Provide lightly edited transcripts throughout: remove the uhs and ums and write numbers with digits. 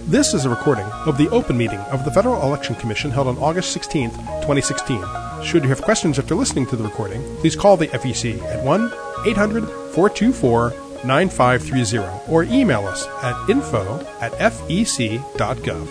This is a recording of the open meeting of the Federal Election Commission held on August 16, 2016. Should you have questions after listening to the recording, please call the FEC at 1-800-424-9530 or email us at info@fec.gov.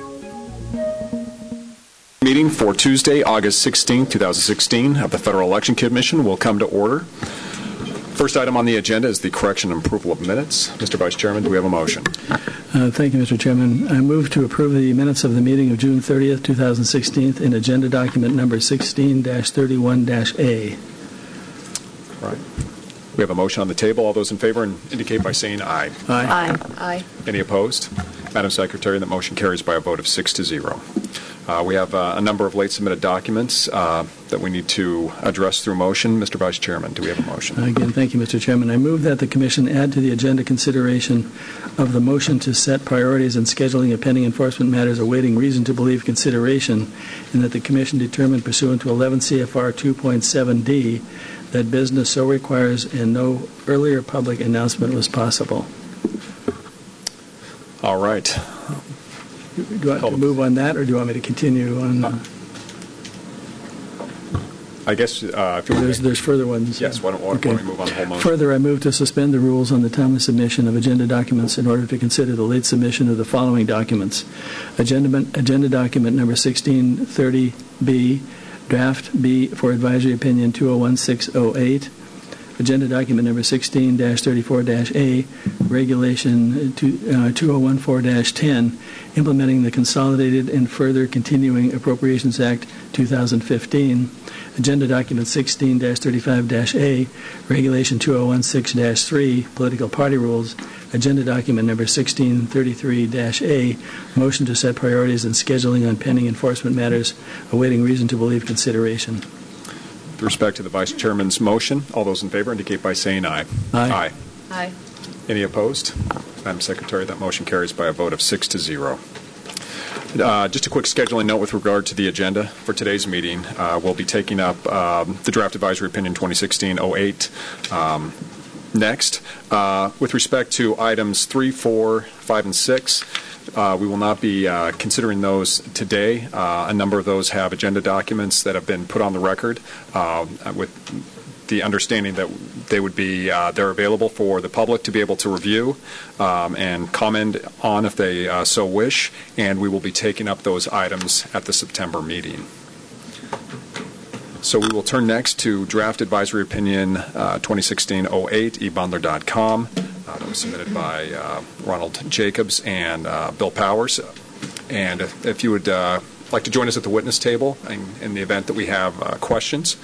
Meeting for Tuesday, August 16, 2016 of the Federal Election Commission will come to order. First item on the agenda is the correction and approval of minutes. Mr. Vice Chairman, do we have a motion? Thank you, Mr. Chairman. I move to approve the minutes of the meeting of June 30th, 2016 in agenda document number 16-31-A. Right. We have a motion on the table. All those in favor indicate by saying aye. Aye. Aye. Any opposed? Madam Secretary, that motion carries by a vote of 6-0. We have a number of late submitted documents that we need to address through motion. Mr. Vice Chairman, do we have a motion? Again, thank you, Mr. Chairman. I move that the Commission add to the agenda consideration of the motion to set priorities and scheduling of pending enforcement matters awaiting reason to believe consideration, and that the Commission determine pursuant to 11 CFR 2.7D that business so requires and no earlier public announcement was possible. All right. Do you want to move on that, or do you want me to continue on? I guess if you there's further ones. Yes, why don't we move on the whole motion? Further, I move to suspend the rules on the timely submission of agenda documents in order to consider the late submission of the following documents. Agenda document number 1630B, draft B for advisory opinion 201608. Agenda document number 16-34-A, regulation 2014-10, implementing the Consolidated and Further Continuing Appropriations Act 2015. Agenda document 16-35-A, regulation 2016-3, political party rules. Agenda document number 1633-A, motion to set priorities and scheduling on pending enforcement matters awaiting reason to believe consideration. With respect to the Vice Chairman's motion, all those in favor indicate by saying aye. Aye. Aye. Any opposed? Madam Secretary, that motion carries by a vote of 6-0. Just a quick scheduling note with regard to the agenda for today's meeting. We'll be taking up the Draft Advisory Opinion 2016-08 next. With respect to items 3, 4, 5, and 6, we will not be considering those today. A number of those have agenda documents that have been put on the record with the understanding that they would be they're available for the public to be able to review and comment on if they so wish, and we will be taking up those items at the September meeting. So we will turn next to Draft Advisory Opinion 2016-08, ebundler.com. That was submitted by Ronald Jacobs and Bill Powers. And if you would like to join us at the witness table in the event that we have questions.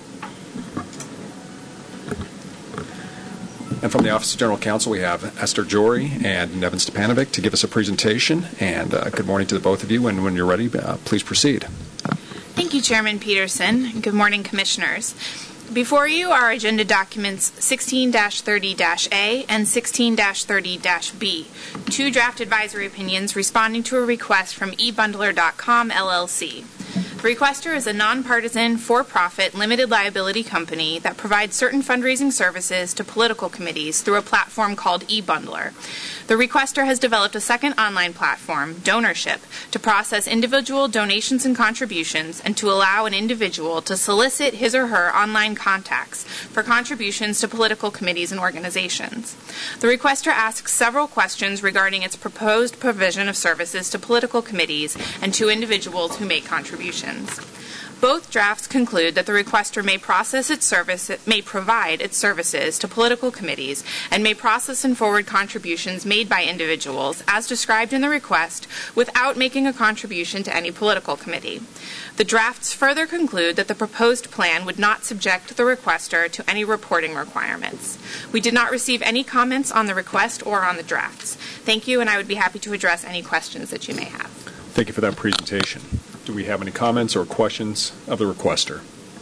And from the Office of General Counsel, we have Esther Jory and Nevin Stepanovic to give us a presentation. And good morning to the both of you. And when you're ready, please proceed. Thank you, Chairman Peterson. Good morning, Commissioners. Before you are agenda documents 16-30-A and 16-30-B, two draft advisory opinions responding to a request from ebundler.com, LLC. The requester is a nonpartisan, for-profit, limited liability company that provides certain fundraising services to political committees through a platform called eBundler. The requester has developed a second online platform, Donorship, to process individual donations and contributions and to allow an individual to solicit his or her online contacts for contributions to political committees and organizations. The requester asks several questions regarding its proposed provision of services to political committees and to individuals who make contributions. Both drafts conclude that the requester may provide its services to political committees and may process and forward contributions made by individuals, as described in the request, without making a contribution to any political committee. The drafts further conclude that the proposed plan would not subject the requester to any reporting requirements. We did not receive any comments on the request or on the drafts. Thank you, and I would be happy to address any questions that you may have. Thank you for that presentation. Do we have any comments or questions of the requester?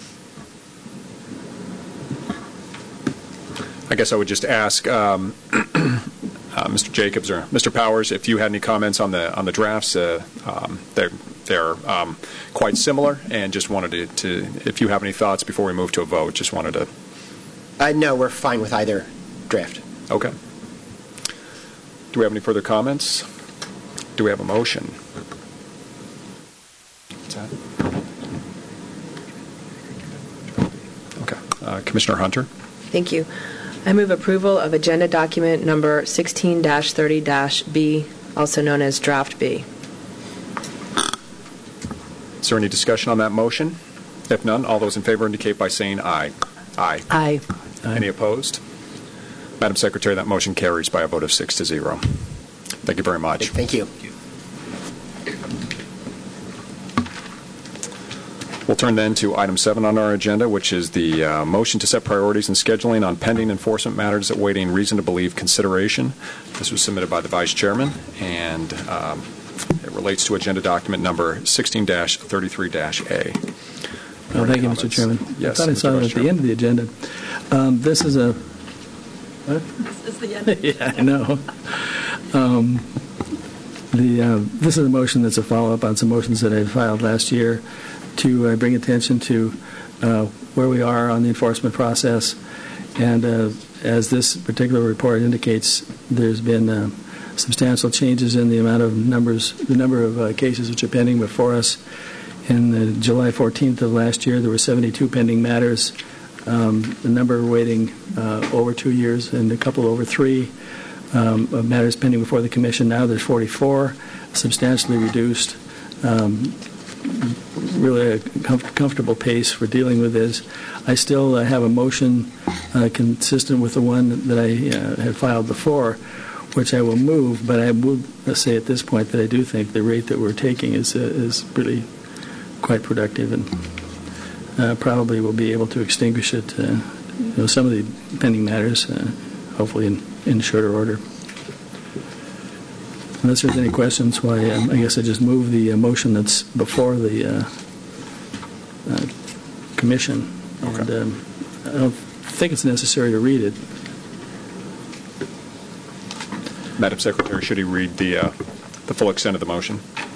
I guess I would just ask Mr. Jacobs or Mr. Powers if you had any comments on the drafts. They're quite similar, and just wanted to if you have any thoughts before we move to a vote, just wanted to. No, we're fine with either draft. Okay. Do we have any further comments? Do we have a motion? What's that? Okay. Commissioner Hunter? Thank you. I move approval of agenda document number 16-30-B, also known as Draft B. Is there any discussion on that motion? If none, all those in favor indicate by saying aye. Aye. Aye. Any opposed? Madam Secretary, that motion carries by a vote of 6-0. Thank you very much. Thank you. We'll turn then to item 7 on our agenda, which is the motion to set priorities and scheduling on pending enforcement matters awaiting reason to believe consideration. This was submitted by the Vice Chairman, and it relates to agenda document number 16-33-A. Oh, thank you, Mr. Chairman. Yes, I thought I saw it at the end of the agenda. This is a... What? This is the end. Yeah, I know. This is a motion that's a follow-up on some motions that I filed last year to bring attention to where we are on the enforcement process. And as this particular report indicates, there's been substantial changes in the amount of the number of cases which are pending before us. In July 14th of last year, there were 72 pending matters. The number waiting over 2 years and a couple over 3 of matters pending before the Commission. Now there's 44, substantially reduced. Really a comfortable pace for dealing with this. I still have a motion consistent with the one that I had filed before, which I will move, but I will say at this point that I do think the rate that we're taking is really quite productive, and probably will be able to extinguish it, some of the pending matters, hopefully in shorter order. Unless there's any questions, why I guess I just move the motion that's before the Commission. Okay. And I don't think it's necessary to read it. Madam Secretary, should he read the full extent of the motion?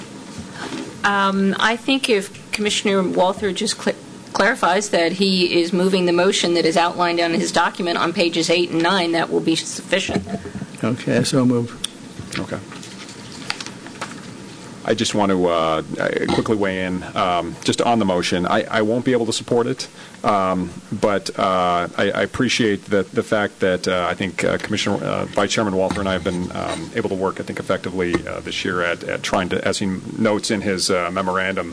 I think if Commissioner Walther just clarifies that he is moving the motion that is outlined on his document on pages 8 and 9, that will be sufficient. Okay, so move. Okay. I just want to quickly weigh in just on the motion. I won't be able to support it, but I appreciate the fact that I think Commissioner Vice Chairman Walther and I have been able to work, I think, effectively this year at trying to, as he notes in his memorandum,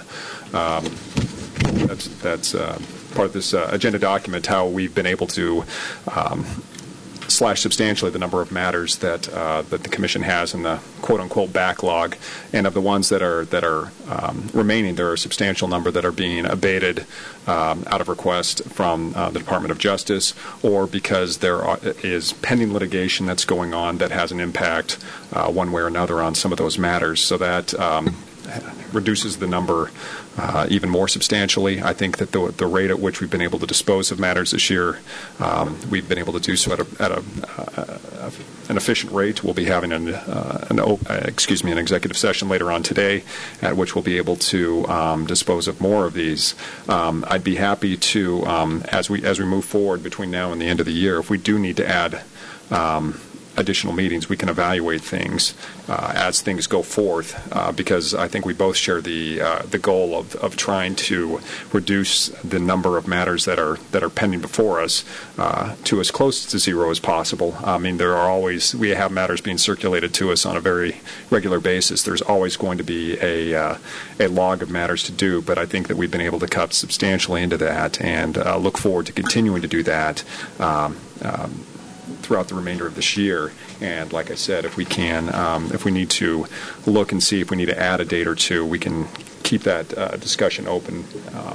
that's part of this agenda document, how we've been able to slash substantially the number of matters that the Commission has in the quote-unquote backlog, and of the ones that are remaining, there are a substantial number that are being abated out of request from the Department of Justice, or because there is pending litigation that's going on that has an impact one way or another on some of those matters. So that reduces the number even more substantially. I think that the rate at which we've been able to dispose of matters this year, we've been able to do so at an efficient rate. We'll be having an executive session later on today, at which we'll be able to dispose of more of these. I'd be happy to, as we move forward between now and the end of the year, if we do need to add additional meetings, we can evaluate things as things go forth, because I think we both share the goal of trying to reduce the number of matters that are pending before us to as close to zero as possible. I mean, we have matters being circulated to us on a very regular basis. There's always going to be a log of matters to do, but I think that we've been able to cut substantially into that, and look forward to continuing to do that throughout the remainder of this year. And like I said, if we can, if we need to look and see if we need to add a date or two, we can keep that discussion open,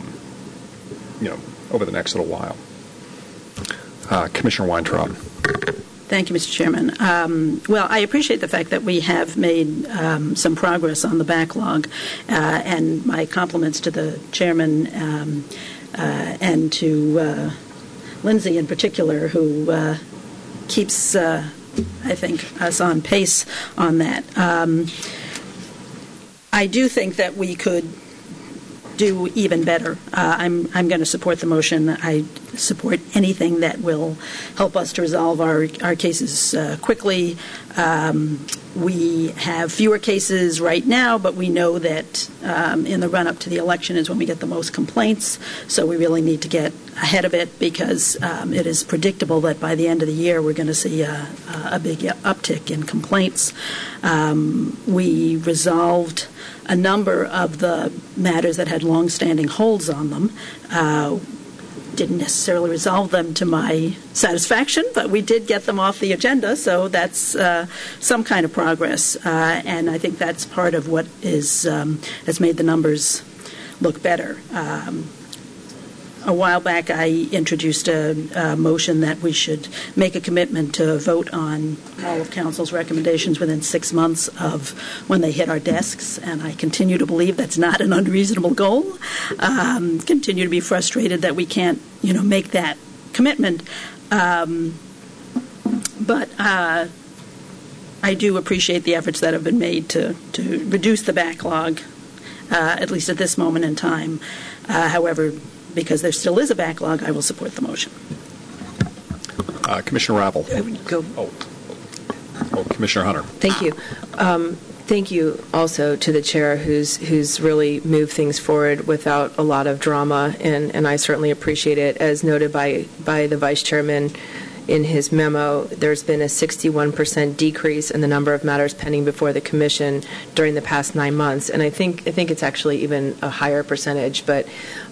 over the next little while. Commissioner Weintraub. Thank you, Mr. Chairman. Well, I appreciate the fact that we have made some progress on the backlog, and my compliments to the chairman and to Lindsay in particular, who keeps, I think, us on pace on that. I do think that we could do even better. I'm going to support the motion. I support anything that will help us to resolve our cases quickly. We have fewer cases right now, but we know that in the run-up to the election is when we get the most complaints, so we really need to get ahead of it because it is predictable that by the end of the year we're going to see a big uptick in complaints. We resolved a number of the matters that had long-standing holds on them. Didn't necessarily resolve them to my satisfaction, but we did get them off the agenda, so that's some kind of progress. And I think that's part of what has made the numbers look better. A while back, I introduced a motion that we should make a commitment to vote on all of Council's recommendations within 6 months of when they hit our desks, and I continue to believe that's not an unreasonable goal. Continue to be frustrated that we can't, make that commitment. But I do appreciate the efforts that have been made to reduce the backlog, at least at this moment in time. However, because there still is a backlog, I will support the motion. Commissioner Ravel. Commissioner Hunter. Thank you. Thank you also to the chair who's really moved things forward without a lot of drama, and I certainly appreciate it. As noted by the vice chairman in his memo, there's been a 61% decrease in the number of matters pending before the commission during the past 9 months, and I think it's actually even a higher percentage, but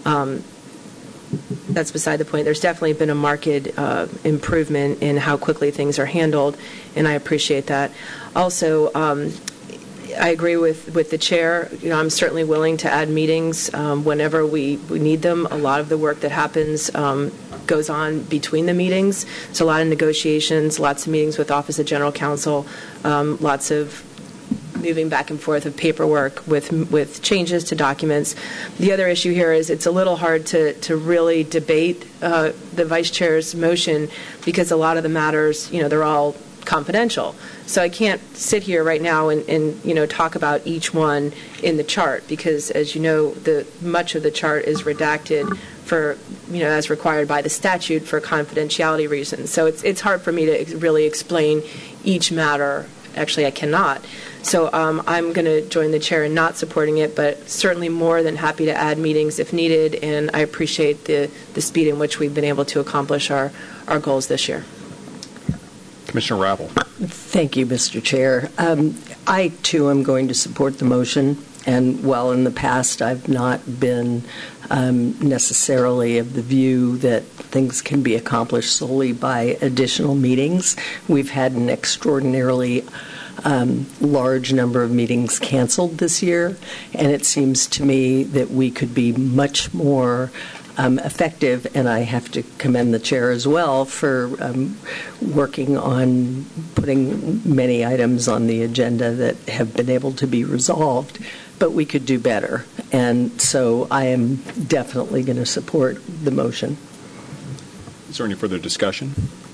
that's beside the point. There's definitely been a marked improvement in how quickly things are handled, and I appreciate that. Also, I agree with the chair. I'm certainly willing to add meetings whenever we need them. A lot of the work that happens goes on between the meetings. It's a lot of negotiations, lots of meetings with Office of General Counsel, lots of moving back and forth of paperwork with changes to documents. The other issue here is it's a little hard to really debate the vice chair's motion because a lot of the matters, they're all confidential. So I can't sit here right now and talk about each one in the chart because, as you know, much of the chart is redacted for, as required by the statute for confidentiality reasons. So it's hard for me to really explain each matter. Actually, I cannot. So I'm going to join the chair in not supporting it, but certainly more than happy to add meetings if needed, and I appreciate the speed in which we've been able to accomplish our goals this year. Commissioner Ravel. Thank you, Mr. Chair. I, too, am going to support the motion, and while in the past I've not been necessarily of the view that things can be accomplished solely by additional meetings, we've had an extraordinarily large number of meetings canceled this year, and it seems to me that we could be much more effective, and I have to commend the chair as well for working on putting many items on the agenda that have been able to be resolved, but we could do better, and so I am definitely going to support the motion. Is there any further discussion?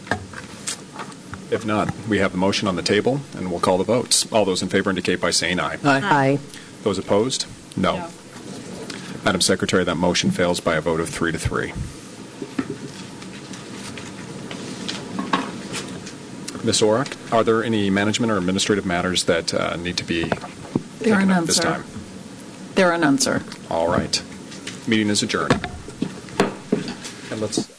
If not, we have the motion on the table, and we'll call the votes. All those in favor indicate by saying aye. Aye. Those opposed? No. Madam Secretary, that motion fails by a vote of 3-3. Ms. Orrock, are there any management or administrative matters that need to be taken up this time? There are none, sir. All right. Meeting is adjourned. And let's